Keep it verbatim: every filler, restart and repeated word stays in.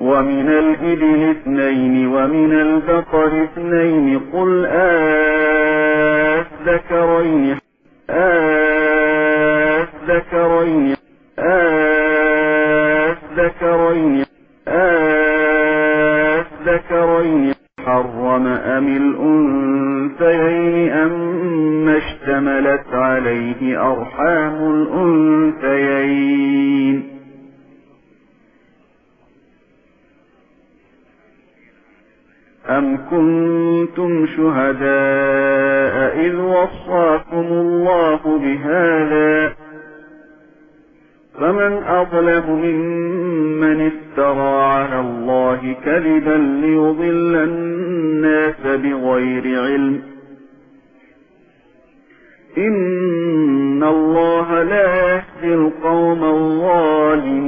ومن الإبل اثنين ومن البقر اثنين قل آذكرين آذكرين آذكرين آذكرين حرم أم الأنثيين أم اشتملت عليه أرحام الأنثيين أم كنتم شهداء إذ وصاكم الله بهذا فمن أظلم ممن افترى على الله كذبا ليضل الناس بغير علم إن الله لا يهدي القوم الظالمين